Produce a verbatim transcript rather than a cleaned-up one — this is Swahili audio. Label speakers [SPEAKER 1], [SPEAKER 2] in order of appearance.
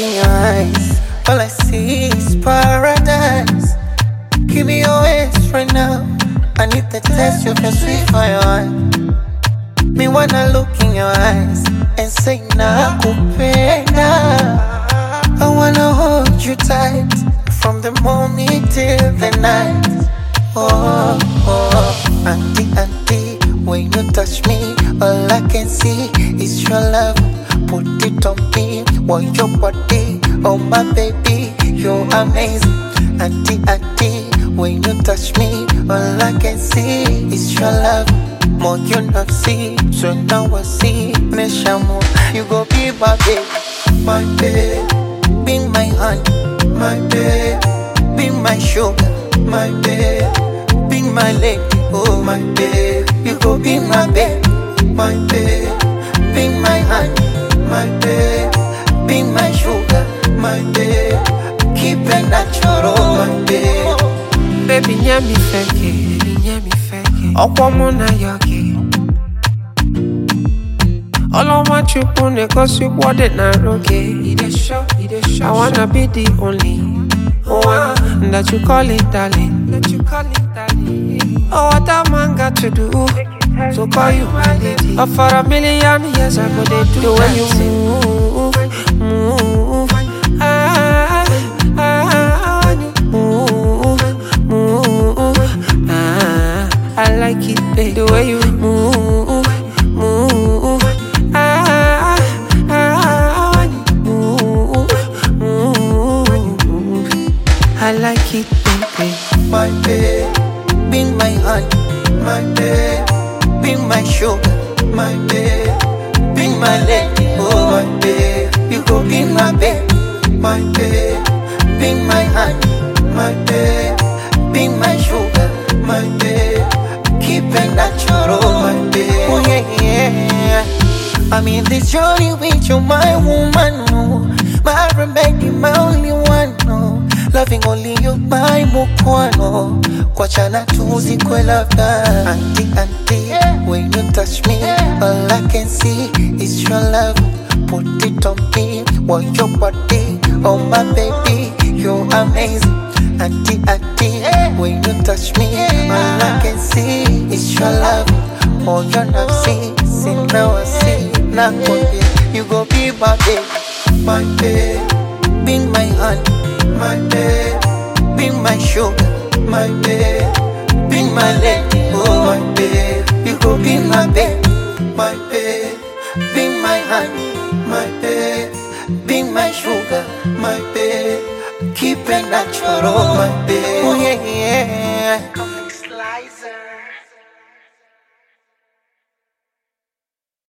[SPEAKER 1] in your eyes, all I see is paradise. Give me your waist right now. I need the taste of your sweet fire. Me wanna look in your eyes and say nakupenda. I wanna hold you tight from the morning till the night. Oh, oh, auntie, auntie, when you touch me, all I can see is your love. Put it on me, want your body, oh my baby, you're amazing. Auntie, auntie, when you touch me, all I can see is your love. More you not see, so now I see. Meshamu, you go be my babe, my babe. Be my honey, my babe. Be my sugar, my babe. Be my lady, oh my babe. You go be my babe, my babe. Be my honey, my babe. Be my sugar, my babe. Keep it natural, my babe.
[SPEAKER 2] Baby, nyami feke, baby, nyami feke. Okwa mona yoke. All I want you pune cause you want it na roke. I wanna be the only one that you call it darling. That you call it darling. Oh, what a man got to do to call you my lady. Oh, for a million years I go they do the way you move, move. Ah, ah, when you move, move. Ah, I like it, babe, the way you move, move. Ah, ah, when you move, move. I like it, baby.
[SPEAKER 1] My babe, be my honey, my babe. Be my sugar, my babe. Be my lady, oh my babe. You go be my babe, my babe. Be my honey, my babe. Be my sugar, my babe. Keep it natural, my babe. Oh yeah, yeah. I'm in this journey with you, my woman, no. My remedy, my only one, no. Loving only you, my mukwano. Kwachana tuzi kwe labda. Auntie, auntie, when you touch me, all I can see is your love. Put it on me, want your body, oh my baby, you're amazing. Auntie, auntie, when you touch me, all I can see is your love. Oh, you're not see, see now I see. Now you go be my babe, my babe. Be my honey, my babe. Be my sugar, my babe. Be my lady, oh my babe. You go be my babe, my babe. Be my honey, my babe. Be my sugar, my babe. Keep it natural, my babe. Oh yeah, yeah.